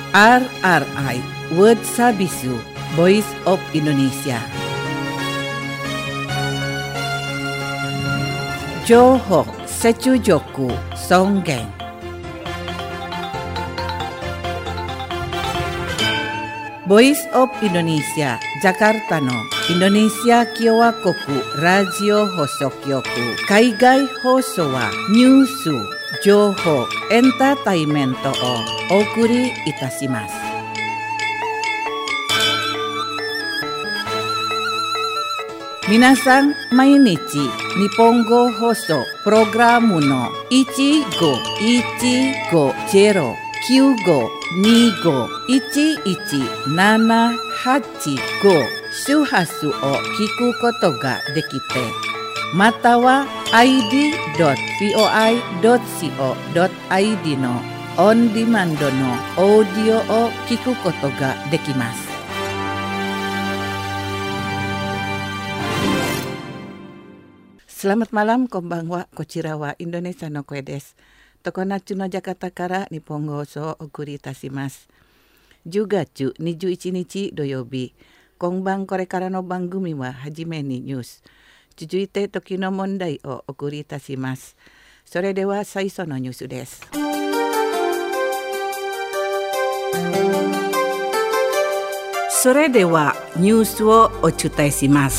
RRI World Sabisu Voice of Indonesia. Johok Secujoku Songgeng. Voice of Indonesia Jakarta no Indonesia Kyowa Koku Radio Hosokyoku Kaigai Hoso wa Nyusu Johok Entertainmento o Okuri Itashimasu. Minasan mainichi Nihongo Hoso Programu no 15-15-95-11-785 周波数を聞くことができて、または id.voi.co.id のオンディマンドのオーディオを聞くことができます。Selamat malam, konbanwa, kochirawa, Indonesia no koe desu. Tokonatsu no Jakarta kara Nippon Hoso okuri itashimasu. 10月21日土曜日、今晩これからの番組ははじめにニュース、続いて時の問題をお送りいたします。それでは最初のニュースです。それではニュースをお伝えします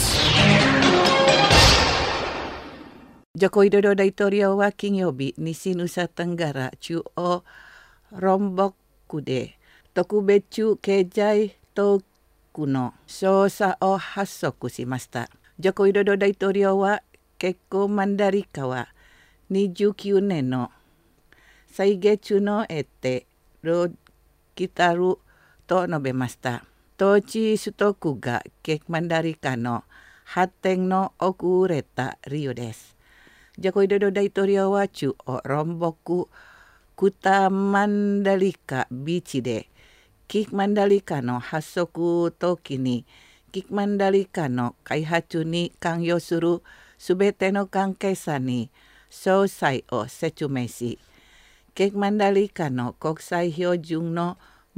。Joko Widodo Daitorio wa Kinyobi Nisi Nusa Tenggara Chu o Rombok Kude Tokubechu Kejai Tokuno Sosa o Hasoku shimashita. Joko Widodo Daitorio wa Kekko Mandarika wa 29年の歳月のete ro kitaru と述べました。統治取得がKekko Mandarikaの発展の遅れた理由です。Joko Widodo Daitorio wa Chu o Romboku Kuta Mandalika Bichi de Kekko Mandalika no hasoku toki ni Kekko Mandalika no kaihatsu ni kanyo suru subete no kankei-san ni sousai o sechumei shi, Kekko Mandalika no kokusai hyojun no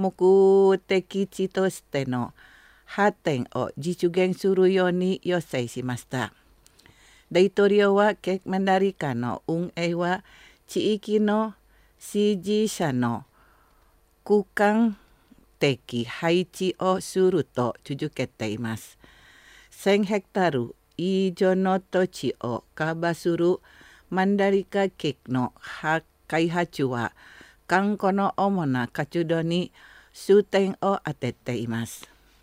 mokutekiとしての発展を実現するように要請しました。大統領はKekko Mandalikaの運営は地域の支持者の空間的配置をすると続けています。1000ヘクタール以上の土地をカバーするマンダリカKekkoの開発は観光の主な活動に重点を当てています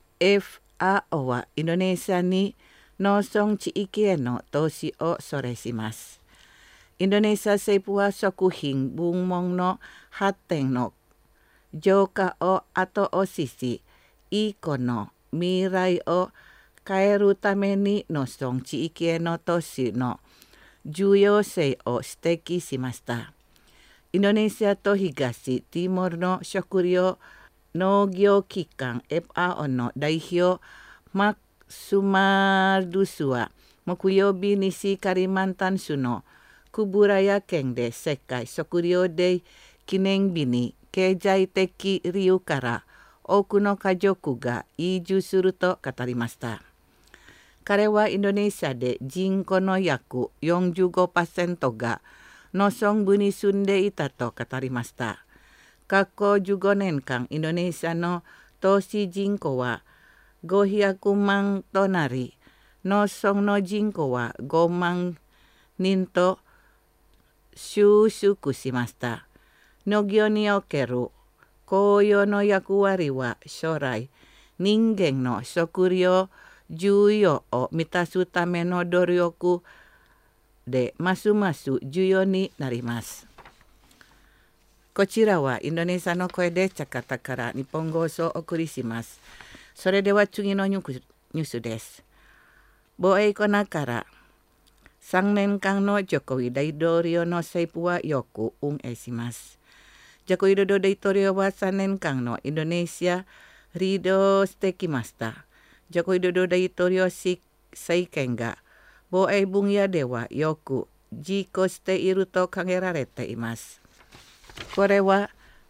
。FAO はインドネシアに農村地域への投資を奨励します。インドネシア政府は食品部門の発展の増加を後押しし、いい子の未来を変えるために農村地域への投資の重要性を指摘しました。インドネシアと東ティモールの食料農業機関 FAO の代表マクスマルドゥスは木曜日西カリマンタン州のクブラヤ県で世界食料デー記念日に経済的理由から多くの家族が移住すると語りました。彼はインドネシアで人口の約 45% が農村部に住んでいたと語りました。過去15年間インドネシアの都市人口は500万となり、農村の人口は5万人と収縮しました。農業における雇用の役割は将来、人間の食料需要を満たすための努力でますます重要になります。こちらはインドネシアの声でジャカルタから日本放送をお送りします。それでは次のニュースです。防衛コナから3年間のジョコウ大統領の政府はよく運営します。ジョコウ大統領は3年間のインドネシアリードしてきました。ジョコウ大統領政権が防衛分野ではよく実行していると考えられています。これは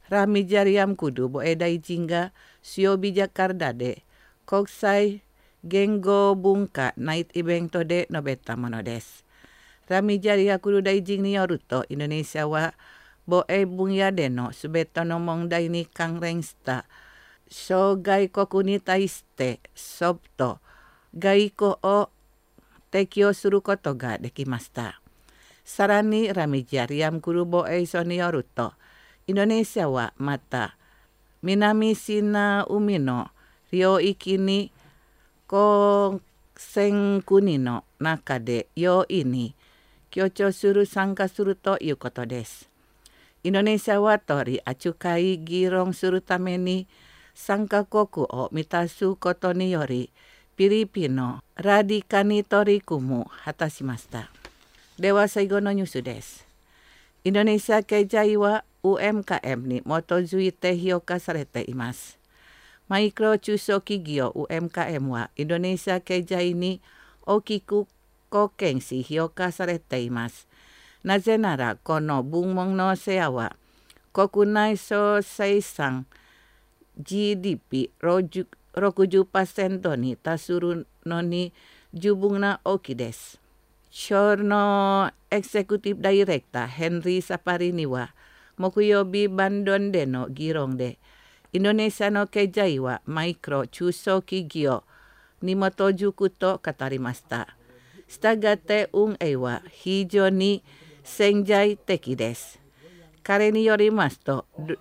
Rami Jariam Kudu bo edai jingga Siobi Jakarta de Koksai Gengo Bunka Night Evento de Nobeta Monodes. Rami Jaria Kudu dai jing ni yoruto Indonesia wa bo bunya deno subeto nomong dai ni kang rengsta. Shogai kokuni taiste sobto gaiko o tekyo suru koto ga dekimasta. Sarani Rami Jariam Kudu bo soni yoruto Indonesia wa mata minami sina umino ryo ikini ko seng kunino nakade yo ini kyocho suru sangka suru to yu koto desu. Indonesia wa tori acukai girong suru tameni sangka koku o mitasu koto ni yori Pilipino radikani tori kumu hatashimasta. Dewa Saigono Nyusu desu. Indonesia keijai wa UMKM ni motozui te hioka sarete imasu. Maikro chuso kigyo UMKM wa Indonesia keijai ni okiku kokengsi hioka sarete imasu. Naze nara kono bungmong no sea wa kokunai so seisang GDP 60% ni tasuru no ni jubung na oki desu. Shorno Executive Director Henry Saparini wa mokuyobi bandon deno girong de Indonesia no keijai wa micro chuso kigyo ni motoju kuto katarimasta. Stagate eiwa hijo ni senjai teki desu. Kare ni yorimasu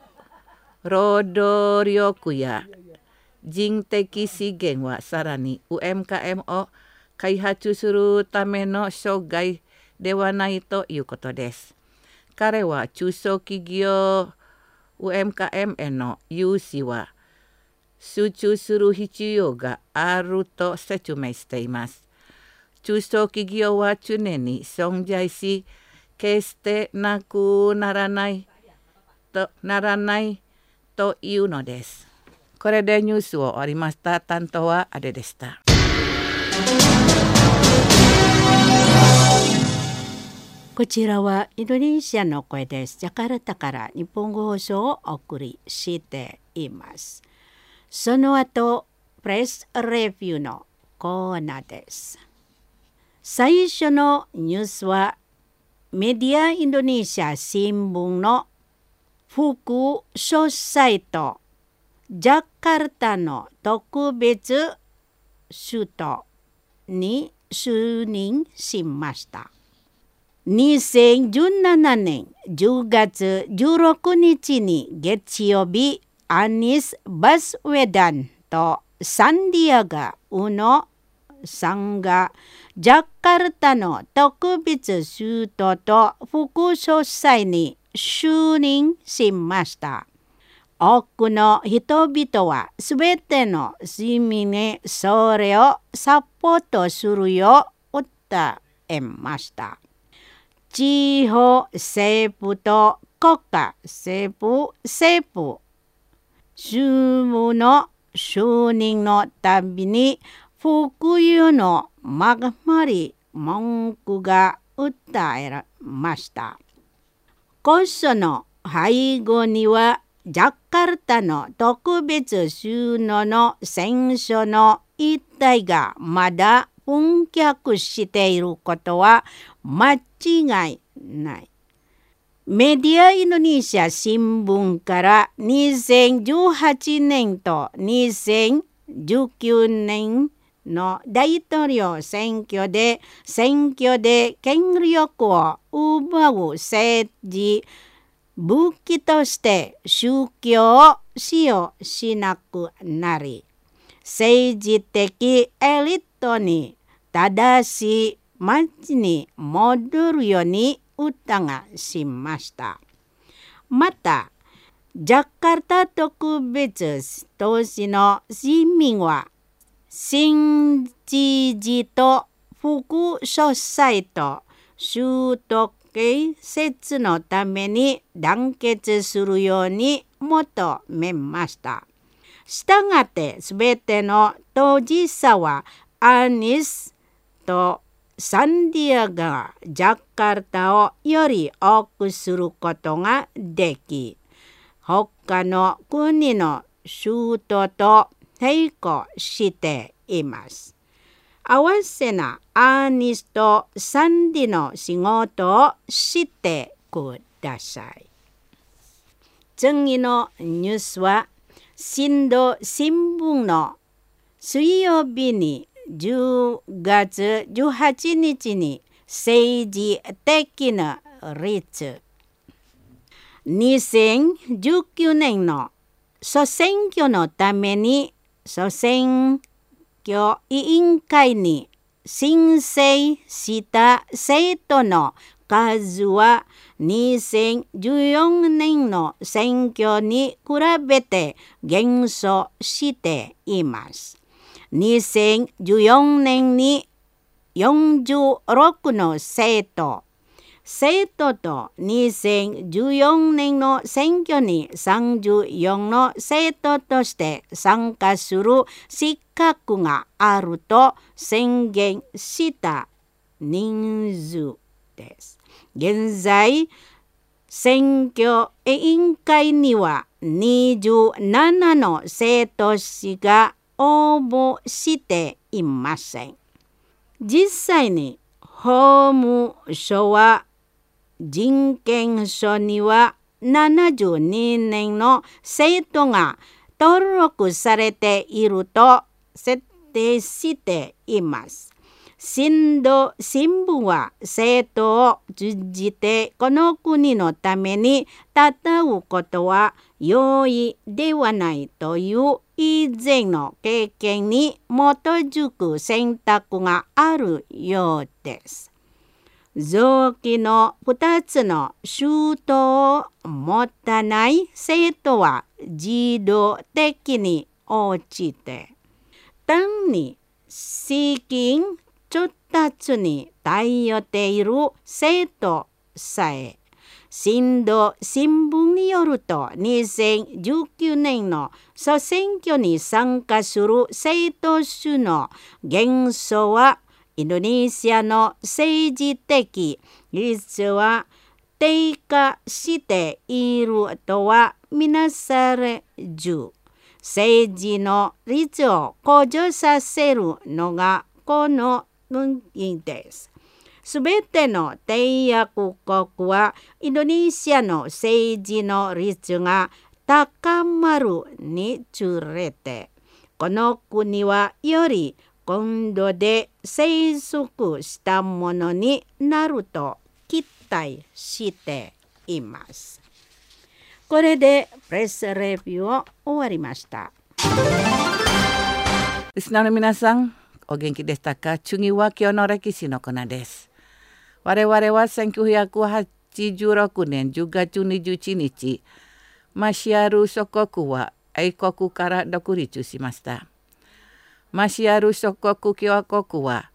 rodo ryokuya jing teki shigen wa sarani UMKM o kaihachu suru tame no shogai dewa naito yu koto desu. Kare wa chuso kigyo UMKM eno yushi wa suchu suru hichiyo ga aru to sechumei shite imasu. Chuso kigyo wa chuneni songjai shi keste naku naranai to iu no desu. Kore de nyusu o arimashita tanto wa ade deshita. こちらはインドネシアの声です。ジャカルタから日本語放送をお送りしています。その後、プレスレビューのコーナーです。最初のニュースは、メディアインドネシア新聞の副書サイト、ジャカルタの特別首都に就任しました。2017年10月16日に月曜日、アニス・バスウェダンとサンディアガ・ウノさんがジャカルタの特別首都と副総裁に就任しました。多くの人々はすべての市民にそれをサポートするよう訴えました。地方政府と国家政府主務の就任のたびに福有の守り文句が訴えました。こその背後にはジャカルタの特別首脳の選挙の一体がまだ本脚していることは間違いない。メディアインドネシア新聞から2018年と2019年の大統領選挙で権力を奪う政治武器として宗教を使用しなくなり、政治的エリートに正しい街に戻るように訴えしました。また、ジャカルタ特別都市の市民は、新知事と副総裁と首都建設のために団結するように求めました。したがってすべての当事者はアニスとサンディアガがジャカルタをより多くすることができ、 他の国の首都と並行しています。合わせなアーニスト・サンディの仕事をしてください。次のニュースは、新土新聞の水曜日に10月18日に政治的な率2019年の総選挙のために総選挙委員会に申請した生徒の数は2014年の選挙に比べて減少しています。2014年に46の生徒と2014年の選挙に34の生徒として参加する資格があると宣言した人数です。現在、選挙委員会には27の生徒しか応募していません。実際に法務省は人権書には72年の生徒が登録されていると設定しています。新土新聞は生徒を通じてこの国のために戦うことは容易ではないという以前の経験に基づく選択があるようです。臓器の2つの手刀を持たない生徒は自動的に落ちて、単に資金調達に頼っている生徒さえ、新土新聞によると2019年の総選挙に参加する生徒数の減少はインドネシアの政治的率は低下しているとはみなされず、政治の率を向上させるのがこの分岐です。すべての締約国はインドネシアの政治の率が高まるにつれて、この国はより今度で生息したものになると期待しています。これでプレスレビューを終わりました。 リスナーの皆さん、お元気でしたか？次は今日の歴史のコーナーです。我々は1986年10月21日、マシアル諸国は英国から独立しました。マシアル諸国共和国は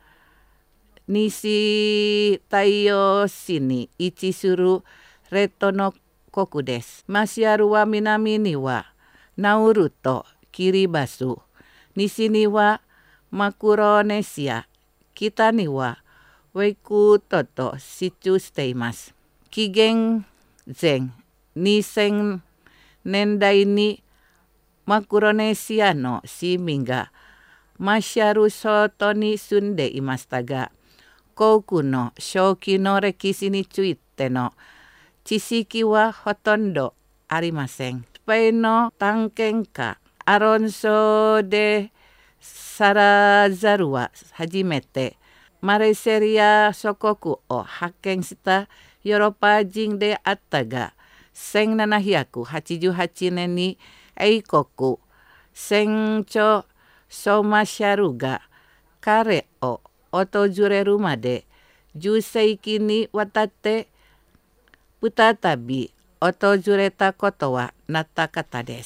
西太陽市に位置する列島の国です。マシアルは南にはナウルとキリバス、西にはマクロネシア、北にはウェイクトと支柱しています。紀元前2000年代にマクロネシアの市民がマシャル諸島に住んでいましたが、航空の初期の歴史についての知識はほとんどありません。スペインの探検家アロンソ・デ・サラザルは初めてマレセリア諸国を発見したヨーロッパ人であったが、1788年に英国船長ソマシャルが彼を訪れるまで10世紀にわたって再び訪れたことはなかったです。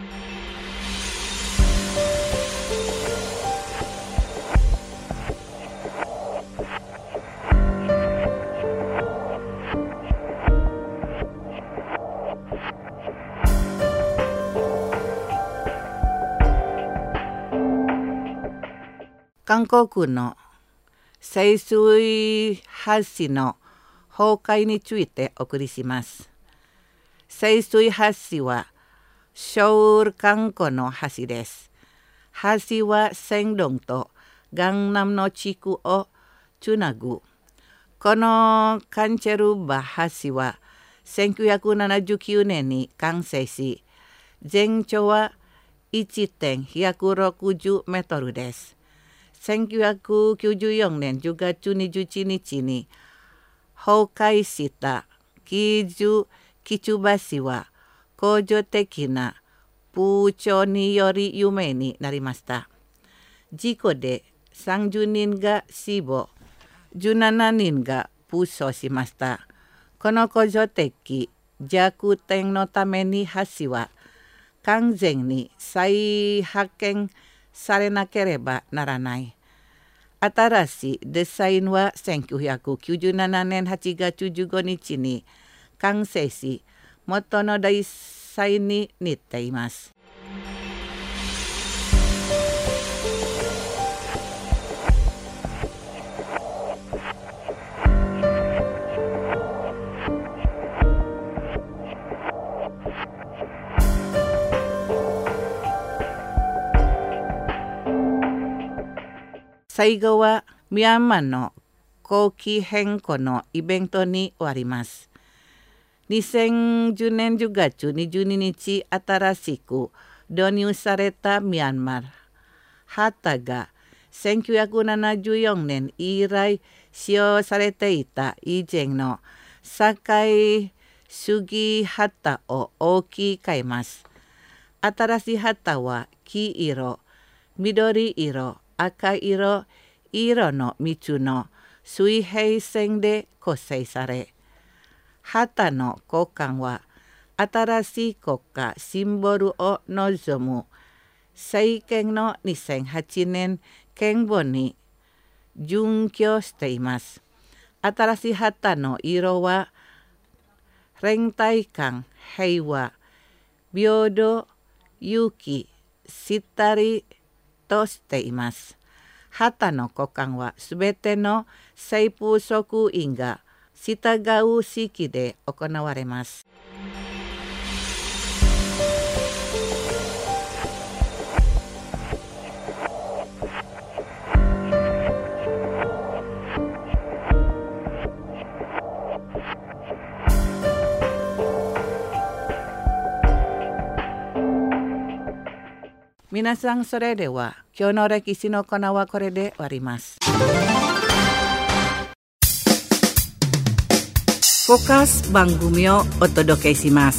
韓国の清水橋の崩壊についてお送りします。 清水橋はソウル観光の橋です。橋は仙洞と江南の地区をつなぐ。このカンチェルバ橋は1979年に完成し、全長は 1.160 メートルです。1994年10月21日に崩壊した基樹橋は恒常的な風潮により有名になりました。事故で30人が死亡、17人が負傷しました。この恒常的弱点のために橋は完全に再発見されなければならない。新しいデザインは1997年8月15日に完成し、元のデザインに似ています。最後はミャンマーの国旗変更のイベントに終わります。2010年10月22日、新しく導入されたミャンマー旗が1974年以来使用されていた以前の社会主義旗を大きく変えます。新しい旗は黄色、緑色、赤色の3つの水平線で構成され、旗の交換は新しい国家シンボルを望む政権の2008年憲法に準拠しています。新しい旗の色は連帯感、平和、平等、勇気、しったりとしています。旗の交換はすべての政府職員が従う式で行われます。皆さん、それでは今日の歴史のコーナーはこれで終わります。フォーカス番組をお届けします。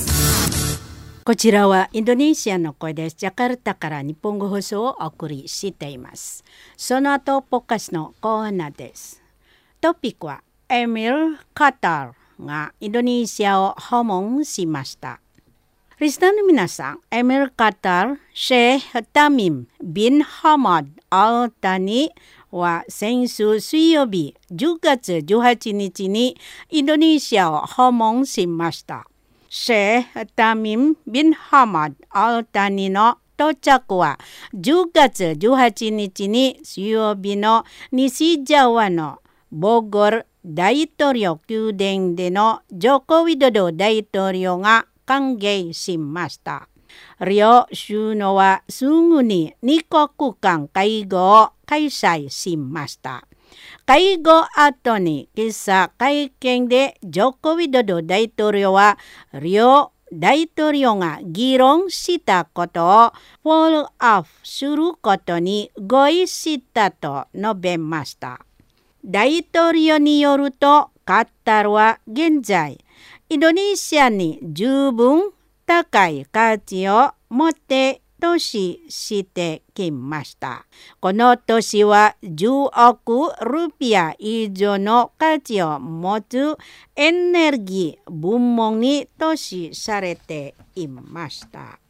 こちらはインドネシアの声です。ジャカルタから日本語放送をお送りしています。その後、フォーカスのコーナーです。トピックはエミル・カターがインドネシアを訪問しました。リスナーの皆さん、エミル・カター、シェイ・タミム・ビン・ハマド・アルタニは先週水曜日10月18日にインドネシアを訪問しました。シェイ・タミム・ビン・ハマド・アルタニの到着は10月18日に水曜日の西ジャワのボゴル大統領宮殿でのジョコ・ウィドド大統領が歓迎しました。両首脳はすぐに2国間会合を開催しました。会合後に記者会見でジョコ・ウィドド大統領は両大統領が議論したことをフォローアップすることに合意したと述べました。大統領によると、カタールは現在インドネシアに十分高い価値を持って投資してきました。この投資は10億ルピア以上の価値を持つエネルギー部門に投資されていました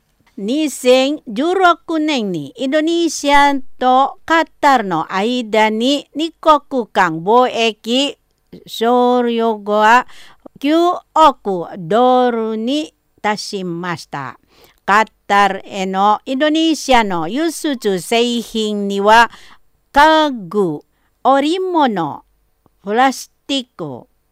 。2016年にインドネシアとカタールの間に2国間貿易総量は9億ドルに達しました。カタールへのインドネシアの輸出製品には家具、織物、プラスチック、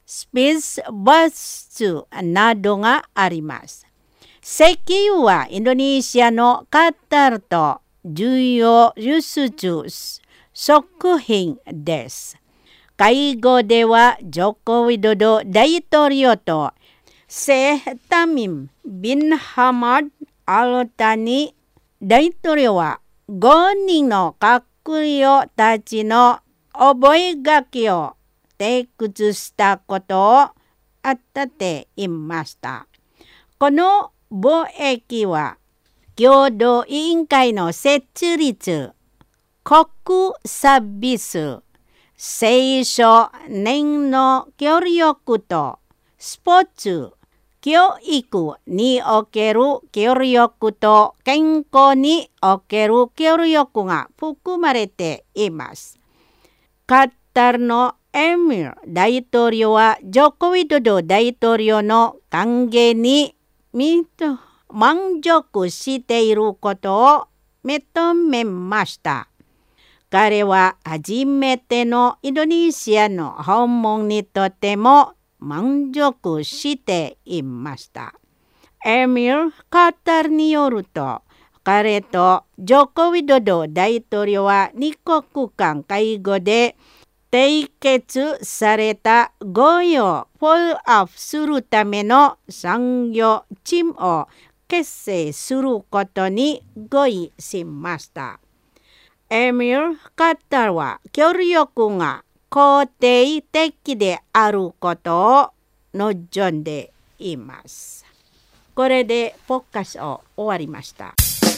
スペースバスなどがあります。石油はインドネシアのカタールと重要輸出食品です。会合ではジョコ・ウィドド大統領とシェイク・タミム・ビン・ハマド・アルタニ大統領は5人の閣僚たちの覚書を提出したことをあったていました。この貿易は共同委員会の設立、国サービス、青少年の協力とスポーツ、教育における協力と健康における協力が含まれています。カタールのエミル大統領はジョコ・ウィドド大統領の歓迎に満足していることを認めました。彼は初めてのインドネシアの訪問にとても満足していました。エミル・カタールによると、彼とジョコ・ウィドド大統領は2国間会合で締結された合意をフォローアップするための産業チームを結成することに合意しました。エミル・カタールは協力が肯定的であることを望んでいます。これでポッカスを終わりました。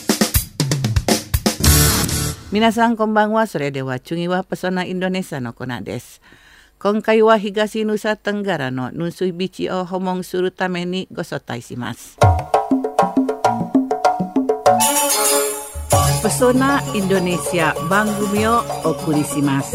皆さんこんばんは。それでは次はパソナインドネシアのコーナーです。今回は東ヌサテンガラのヌンスイビーチを訪問するためにご招待します。パソナインドネシア番組をお送りします。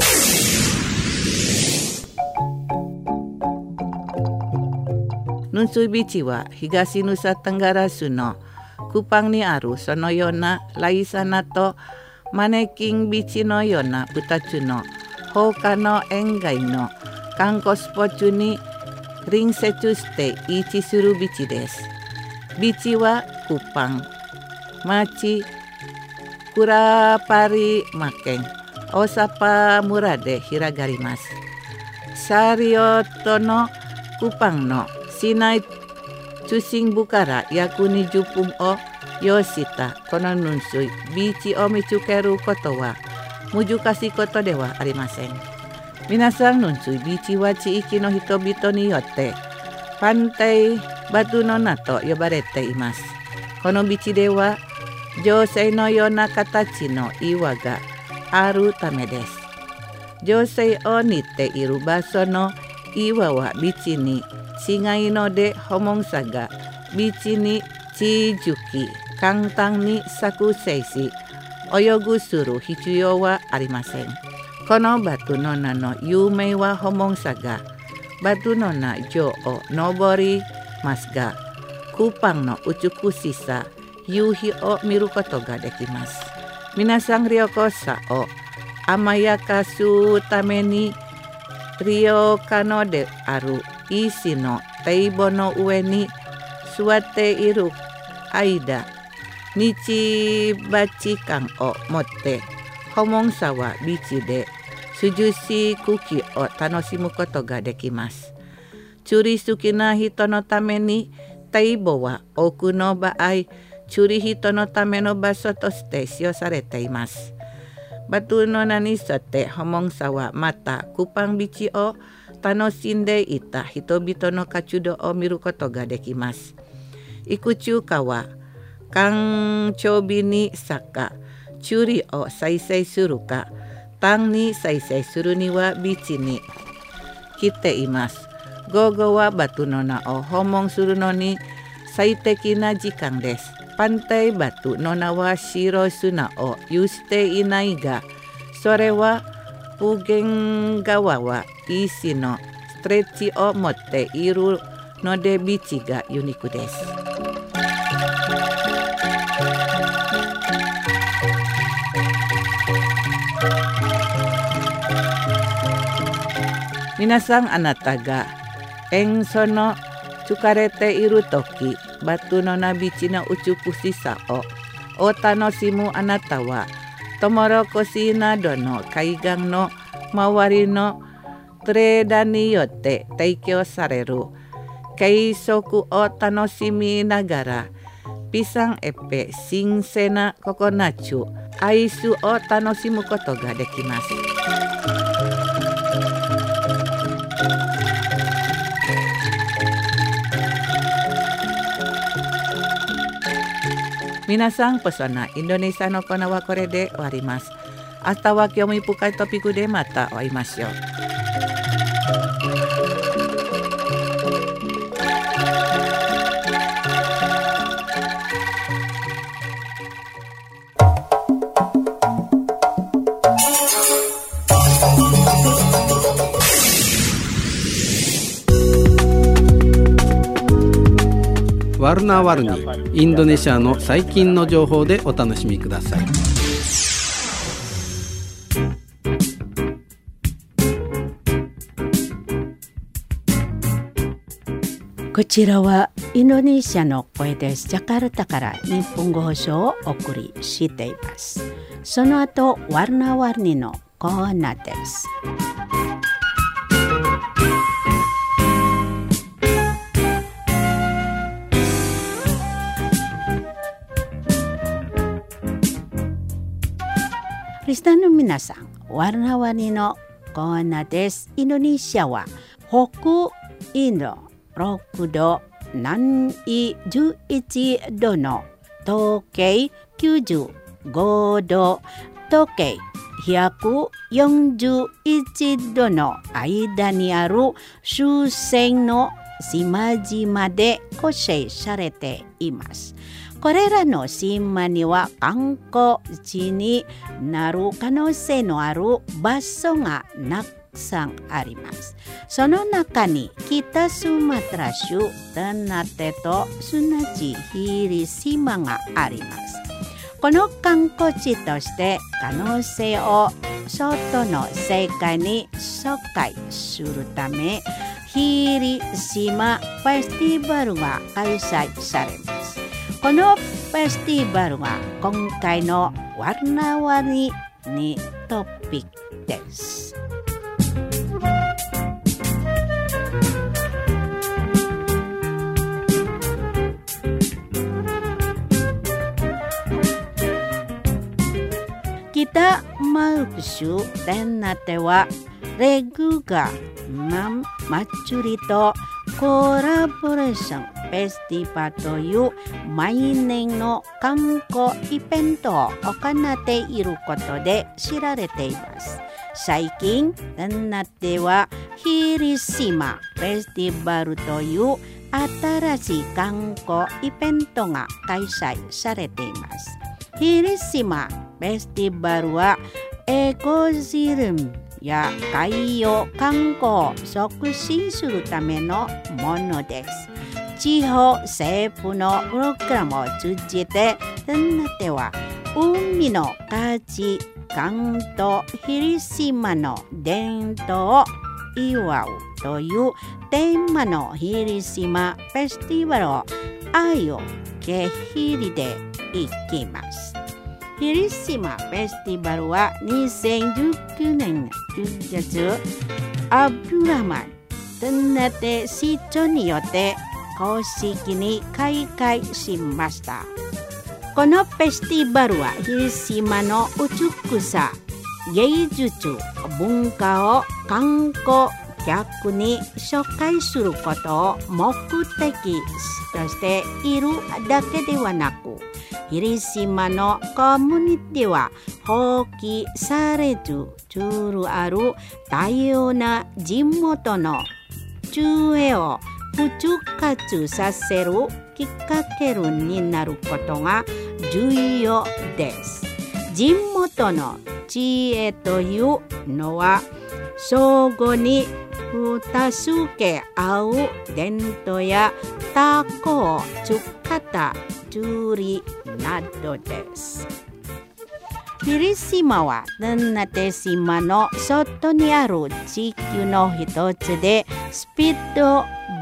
ヌンスイビーチは東ヌサテンガラ州のクパンにあるそのようなライサナとマネキンビーチのような2つの他の沿岸の観光スポットに隣接して位置するビーチです。ビーチはクパン、町クラパリマ県、大阪村で広がります。サリオトのクパンの市内中心部から約20分を要したこのヌンスイビーチを見つけることは難しいことではありません。皆さんヌンスイビーチは地域の人々によってパンタイバトゥノナと呼ばれています。このビーチでは城塞のような形の岩があるためです。城塞を似ている場所の岩はビーチに違いので訪問者がビーチに近づき簡単に作成し泳ぐする必要はありません。このバトゥノナの有名は訪問者がバトゥノナ城を登りますが、クパンの美しさ、夕日を見ることができます。皆さん旅行者を甘やかすために利用可能である石の堤防の上に座っている間、日没感を持って訪問者はビーチで涼しい空気を楽しむことができます。釣り好きな人のために堤防は多くの場合釣り人のための場所として使用されています。バトゥノナに沿って訪問者はまたクパンビーチを楽しんでいた人々の活動を見ることができます。いくつかは干潮日に坂、釣りを再生するか、単に再生するにはビーチに来ています。午後はバトゥノナを訪問するのに最適な時間です。パンタイバトゥノナは白い砂を有していないが、それはプゲン川は石のストレッチを持っているのでビーチがユニークです。皆さん、あなたが塩素の疲れているとき、バトのなびちの美しさをお楽しむあなたは、トウモロコシなどの海岸の周りのトレーダーによって提供される軽食を楽しみながら、ピサンエペ新鮮なココナッツアイスを楽しむことができます。皆さん、pesona Indonesiaのコーナーはこれで終わります。明日は興味深いトピックでまた会いましょう。 ワルナワルニ、インドネシアの最近の情報でお楽しみください。 こちらはインドネシアの声です。ジャカルタから日本語放送をお送りしています。その後、ワルナワルニのコーナーです。リスナーの皆さん、ワルナワルニのコーナーです。インドネシアは北インド6度、南緯11度の東経95度、東経141度の間にある終戦の島々で構成されています。これらの島には観光地になる可能性のある場所がたくさんあります。その中に北スマトラ州タナテとすなわちヒリ島があります。この観光地として可能性を外の世界に紹介するため、ヒリ島フェスティバルが開催されます。このフェスティバルは今回のワルナワルニにトピックです。北マルク州テナテはレグが祭りとコラボレーションフェスティバルという毎年の観光イベントを行っていることで知られています。最近、テナテはヒリ島フェスティバルという新しい観光イベントが開催されています。ヒリ島フェスティバルはエコジルムや海洋観光を促進するためのものです。地方政府のプログラムを通じて、テナテは海の価値観とヒリ島の伝統を祝うというテーマのヒリ島フェスティバルを愛をけひりでいきます。ヒリ島フェスティバルは2019年10月、アブラマンテナテ市長によって公式に開会しました。このフェスティバルはヒリ島の美しさ、芸術、文化を観光客に紹介することを目的としているだけではなく、ヒリ島のコミュニティは放棄されずつるある多様な地元の中へを復活させるきっかけになることが重要です。地元の知恵というのは相互に助け合う伝統やタコを使った調理などです。ヒリ島はテナテ島の外にある地域の一つで、スピード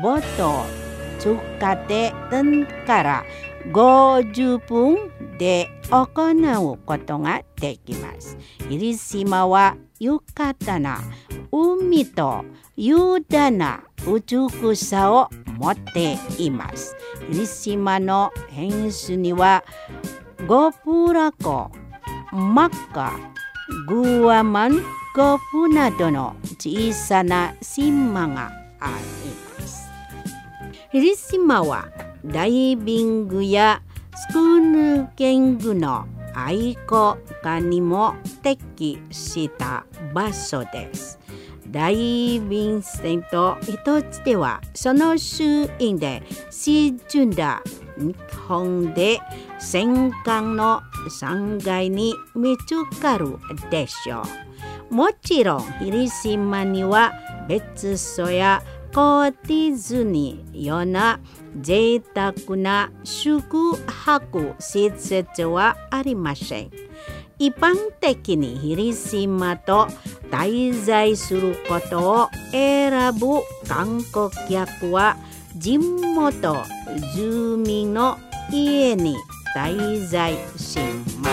ボトを使って点から50分で行うことができます。イリ島は豊かな海と雄大な美しさを持っています。イリ島の辺州にはゴプラ湖、マッカ、グアマン、ゴフなどの小さな島があります。イリ島はダイビングやスクーヌキングの愛好家にも適した場所です。ダイビングセント一つではその周囲で沈んだ日本で戦艦の残骸に見つかるでしょう。もちろんイリ島には別荘やコテージにような贅沢な宿泊施設はありません。一般的にイリ島と滞在することを選ぶ観光客は地元住民の家に滞在します。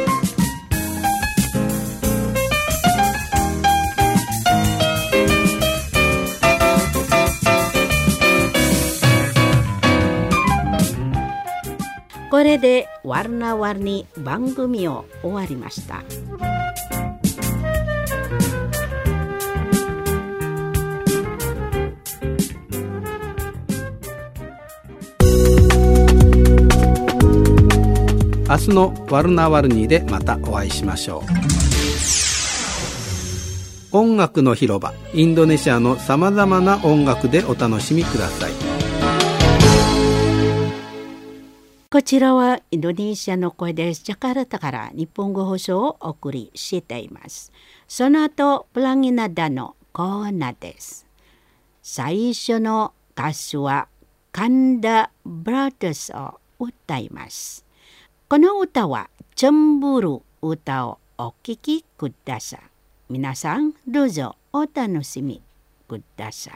これでワルナワルに番組を終わりました。 明日のワルナワルニーでまたお会いしましょう。音楽の広場、インドネシアのさまざまな音楽でお楽しみください。 こちらはインドネシアの声です。ジャカルタから日本語放送をお送りしています。その後、プラギナダのコーナーです。最初の歌手はカンダ・ブラザーズを歌います。この歌はチャンブル歌をお聴きください。皆さんどうぞお楽しみください。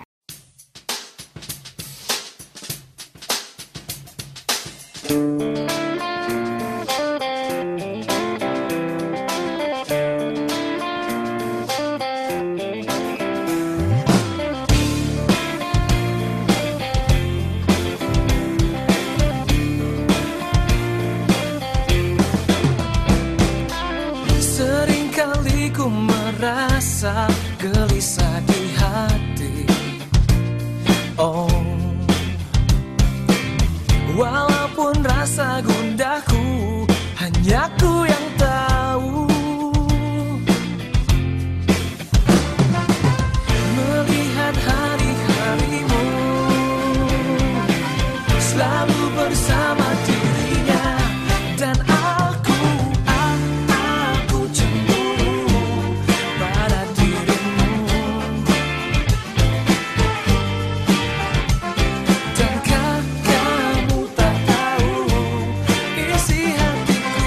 Seringkali ku merasa gelisah di hati. Oh, walaupun rasa gundaku hanya ku yang tahu. Melihat hari-harimu selalu bersama dirinya dan aku cemburu pada dirimu. Dankah kamu tak tahu isi hatiku?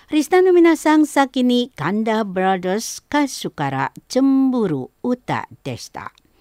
リスナーの皆さん、先に神田ブラザーズ歌手からcemburu歌でした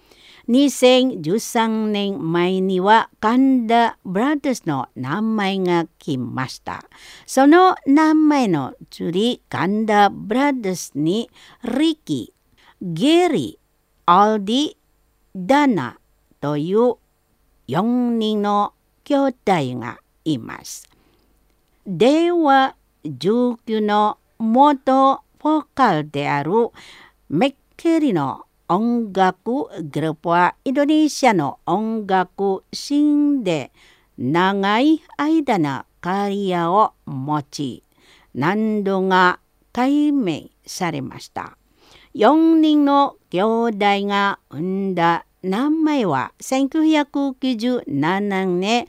。2013年前には神田ブラザーズの名前が来ました。その名前の次、神田ブラザーズにリキ、ゲリ、アルディ、ダナという4人の兄弟がいます。では、19の元ボーカルであるメッケリの音楽グループはインドネシアの音楽シーンで長い間のキャリアを持ち、何度が改名されました。4人の兄弟が生んだ名前は1997年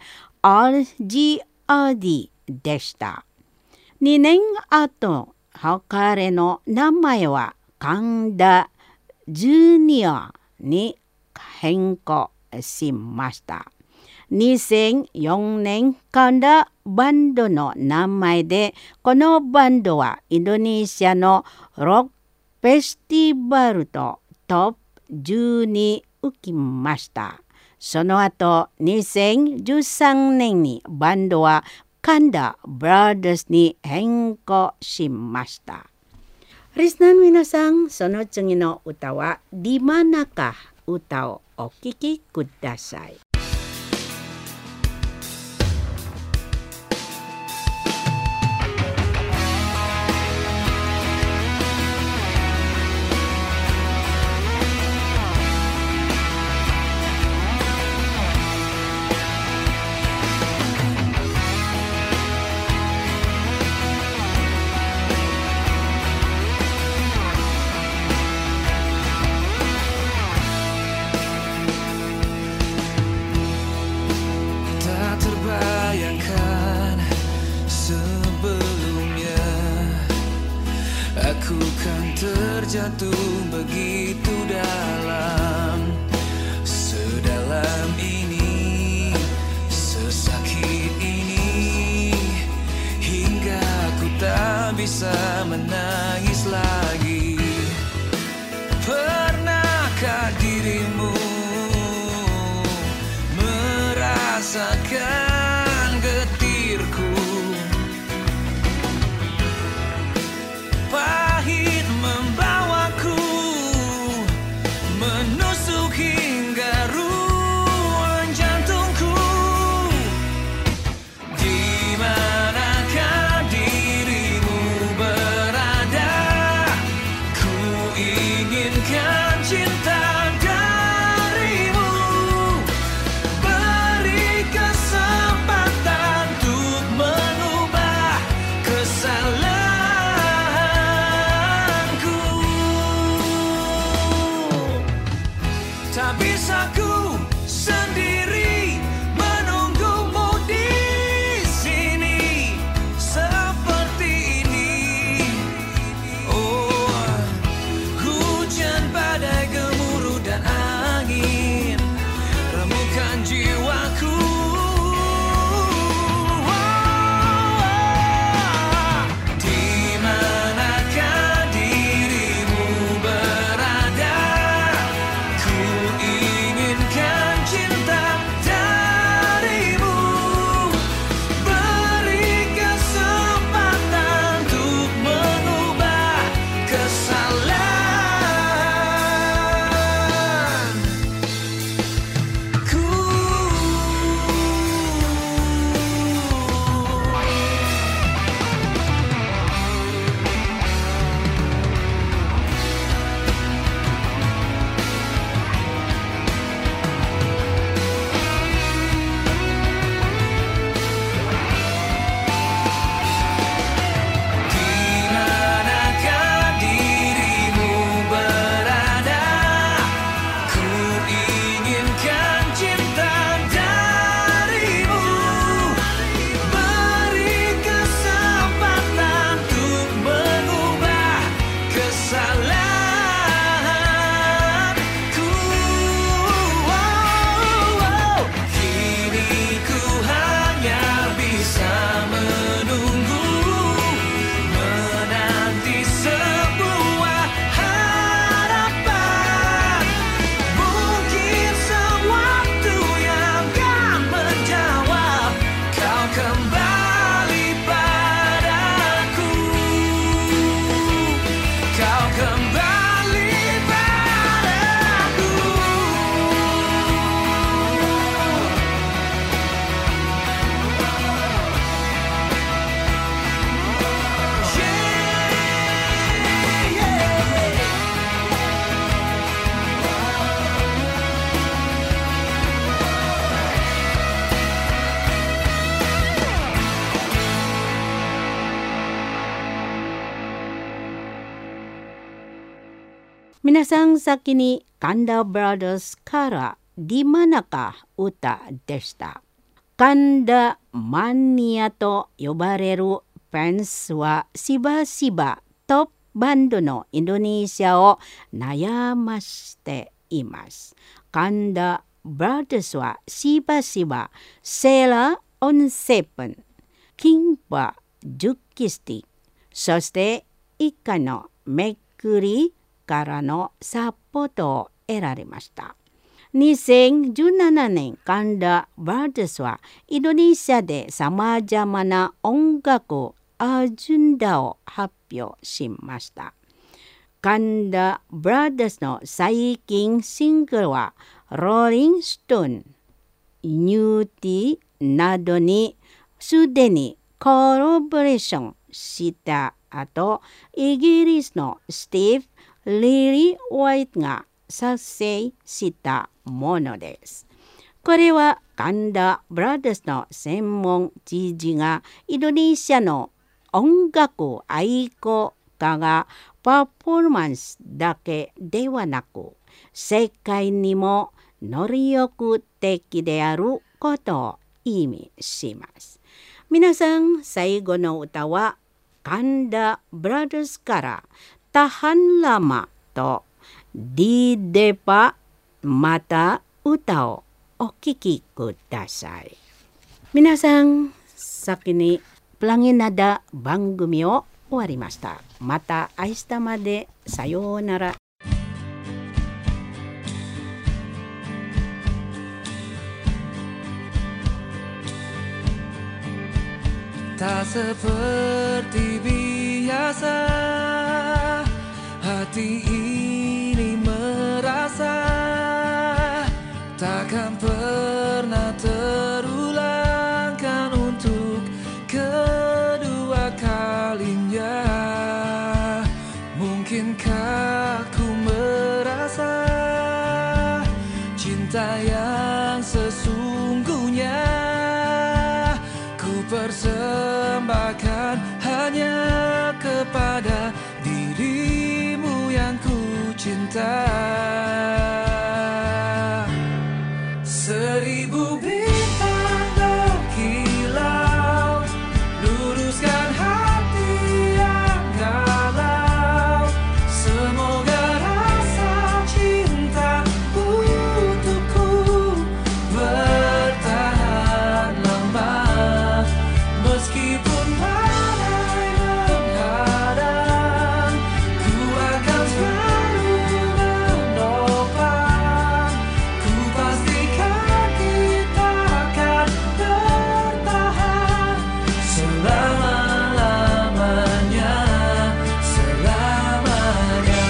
RGRD でした。2年後、彼の名前は神田ジュニアに変更しました。2004年、神田バンドの名前で、このバンドはインドネシアのロックフェスティバルとトップ10に受けました。その後、2013年にバンドは神田ブラザーズに変更しました。リスナーの皆さん、その次の歌はDi Manakah歌をお聴きください。 Terjatuh begitu dalam, sedalam ini, sesakit ini, hingga ku tak bisa menangis lagi. Pernahkah dirimu merasakan getirku? Pahit membawaku menusuk hingga ruang jantungku. Di manakah dirimu berada? Ku inginkan cinta darimu. Beri kesempatan untuk mengubah kesalahan. Tak bisa ku sendiri menunggumu di sini seperti ini. Oh, hujan, badai, gemuruh dan angin remukkan jiwaku. Di manakah dirimu berada? Ku inginkan cinta darimu. Beri kesempatan untuk mengubah kesalahan. Ku Minasang saki ni Kanda Brothers kara di manakah uta deshita? Kanda Mania to yobareru fans wa shiba-shiba top bando no Indonesia o nayamashite imasu. Kanda Brothers wa shiba-shiba Sailor on Seven, King wa Jukisti, そして以下のめくりからのサポートを得られました。2017年、カンダ・バードスはインドネシアでさまざまな音楽アジェンダを発表しました。カンダ・バードスの最近シングルはローリングストーン、ニューティーなどにすでにコラボレーションした後、イギリスのスティーブ・リリー・ホワイトが作成したものです。これはカンダ・ブラザーズの専門知事がインドネシアの音楽愛好家がパフォーマンスだけではなく世界にも能力的であることを意味します。皆さん、最後の歌はカンダ・ブラザーズからTahan LamaとDi Depa Mata歌をお聴きください。皆さん、先にプラゲナダ番組を終わりました。また明日まで。さようなら。 Tak seperti biasa, hati ini merasa takkan pernah terulangkan untuk kedua kalinya. Mungkinkah ku merasa cinta yang sesungguhnya ku persembahkan hanya kepada dirimu yang ku cinta. Seribu bintang berkilau, luruskan hati yang galau. Semoga rasa cinta untukku bertahan lama. Meskipun badai menghadang, ku akan selalu menopang. Ku pastikan kita akan bertahan selama-lamanya, selamanya.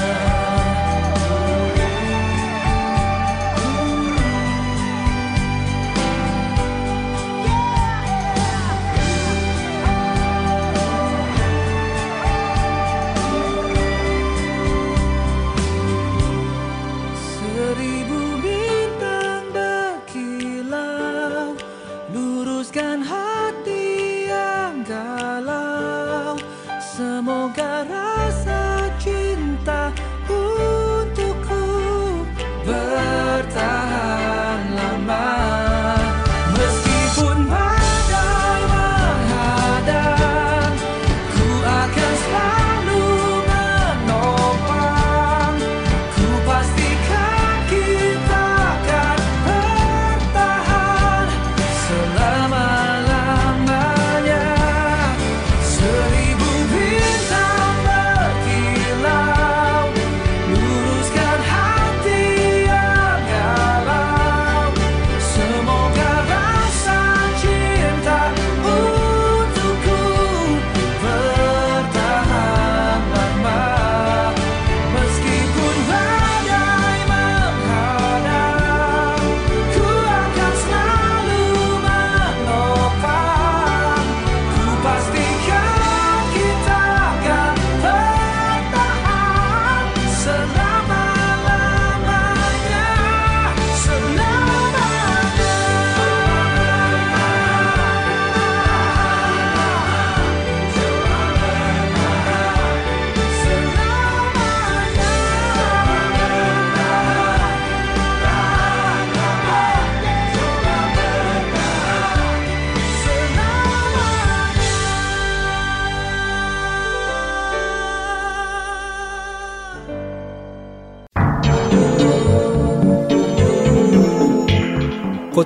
Seribu bintang berkilau, luruskan hati yang galau. Semoga rasa cinta untukku bertahan lama. Meskipun badai menghadang, ku akan selalu menopang. Ku pastikan kita akan bertahan selama-lamanya.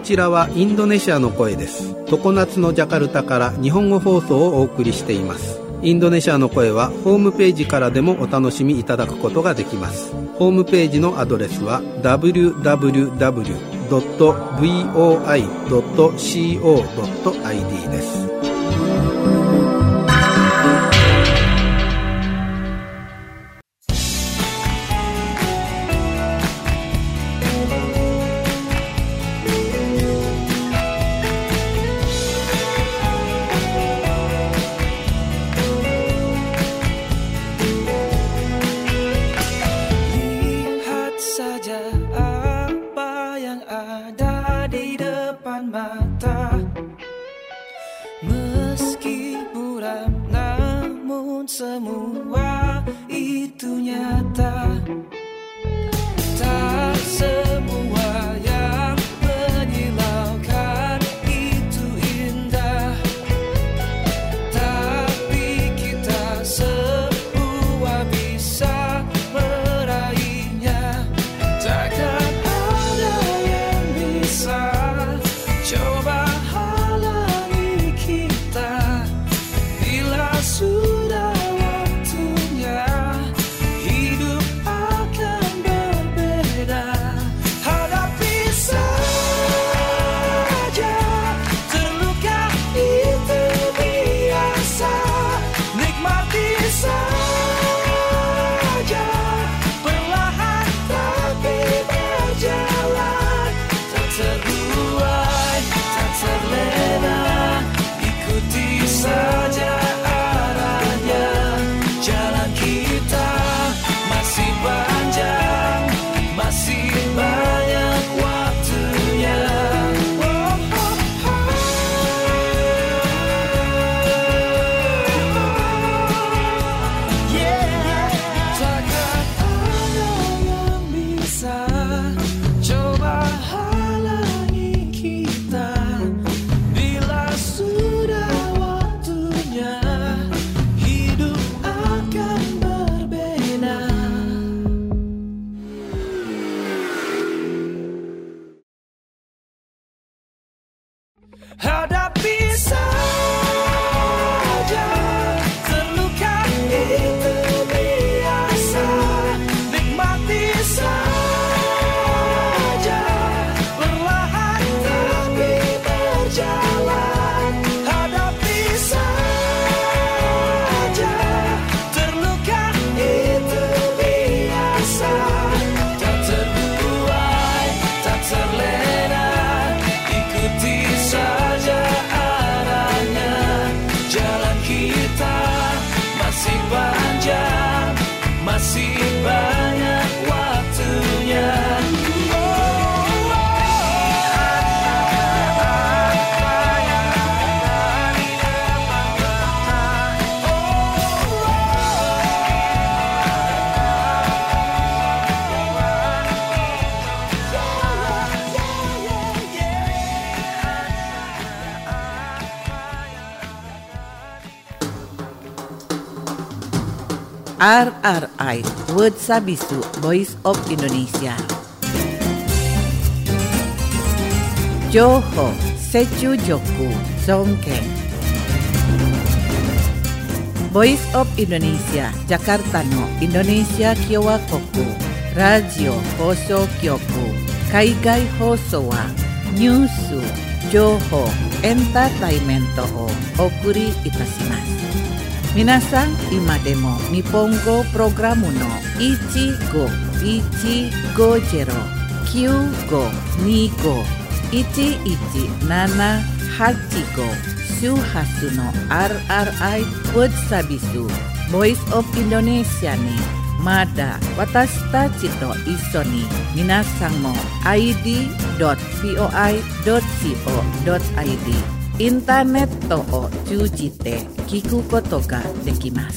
ちらはインドネシアの声です。常夏のジャカルタから日本語放送をお送りしています。インドネシアの声はホームページからでもお楽しみいただくことができます。ホームページのアドレスは www.voi.co.id です。 Lihat saja apa yang ada di depan mata. Meski buram namun semua itu nyata. Tak semua yang menyilaukan itu indah, tapi kita semua bisa meraihnya. Takkan ada yang bisa coba halangi kita bila sudah waktunya. Hidup akan berbeda. Hadapi saja, terluka itu biasa. Nikmati saja, perlahan tapi berjalan. Tak terbuai, tak terlena, ikuti saja arahnya. Jalan kita masih panjang, masih banyak waktunya. Oh, oh, oh. Yeah. Takkan ada yang bisa coba halangi kita bila sudah waktunya. Hidup akan berbeda. Hadapi saja, terluka itu biasa. Nikmati saja, perlahan tapi berjalan. Hadapi saja, terluka itu biasa. Tak terbuai, tak terlena, ikuti saja arahnya. Jalan kita masih panjang, masih banyak waktunya. Oh, oh, RRI Word Sabisu Voice of Indonesia. Joho Sechu Joku Songkeng. Voice of Indonesia Jakarta no Indonesia Kyowa Koku Radio Hoso Kyoku Kaigai Hoso wa Nyusu Joho Entertainment o Okuri Itasimasu. Minasan imademo Nippongo programu no Ichigo Ichigojero Kyugo Nigo 1178 Suhasu no RRI Word Sabisu Voice of Indonesia ni Mada watashi tachi to iso ni minasan mo id.voi.co.id インターネットを通じて聞くことができます。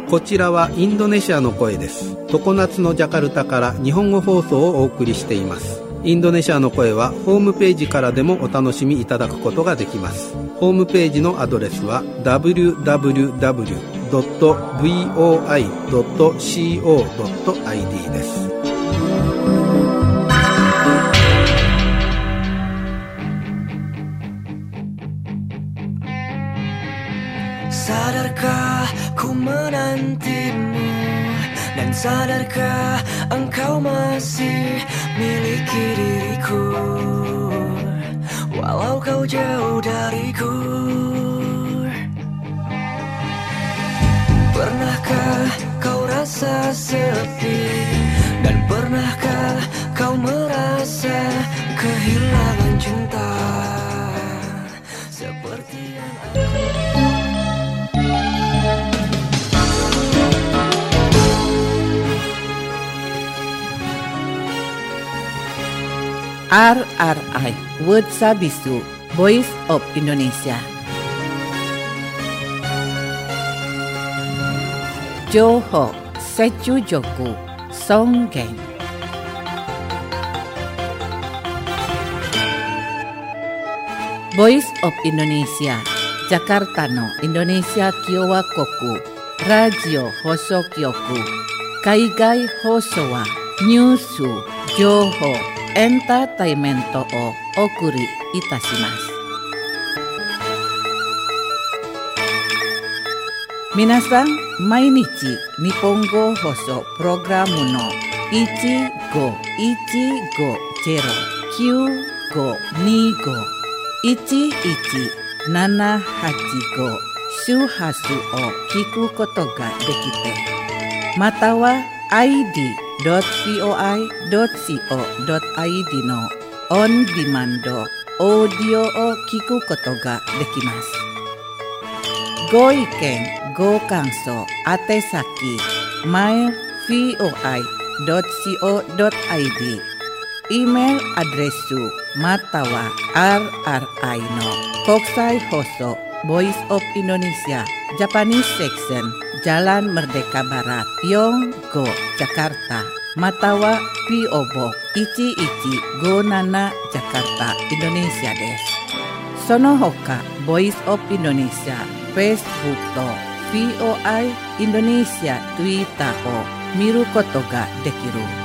こちらはインドネシアの声です。常夏のジャカルタから日本語放送をお送りしています。インドネシアの声はホームページからでもお楽しみいただくことができます。ホームページのアドレスは www.voi.co.id です。 Sadarkah ku menantimu, dan sadarkah engkau masih miliki diriku, walau kau jauh dariku. Pernahkah kau rasa sepi, dan pernahkah kau merasa kehilangan cinta, seperti yang RRI Word Sabisu Voice of Indonesia. Johor Sechujoku Songgeng. Voice of Indonesia Jakarta no Indonesia Kiowa Koku Radio Hosokyoku Kaigai Hosowa Nyusu Johor Entertainmento o okuri itashimasu. Minasan, mainichi Nihongo Hoso Programu no 1515-95-11-785 Shuhasu o kiku koto ga dekite. Matawa id.voi.co.id の on demand オーディオを聞くことができます。ご意見、ご感想、宛先 mail.voi.co.id イメールアドレスまたは RRI の国際放送 Voice of Indonesia Japanese Section Jalan Merdeka Barat Yonggo Jakarta Matawa PO Box 1157 Jakarta Indonesia です。その他 Voice of Indonesia Facebook と VOI Indonesia Twitter を見ることができる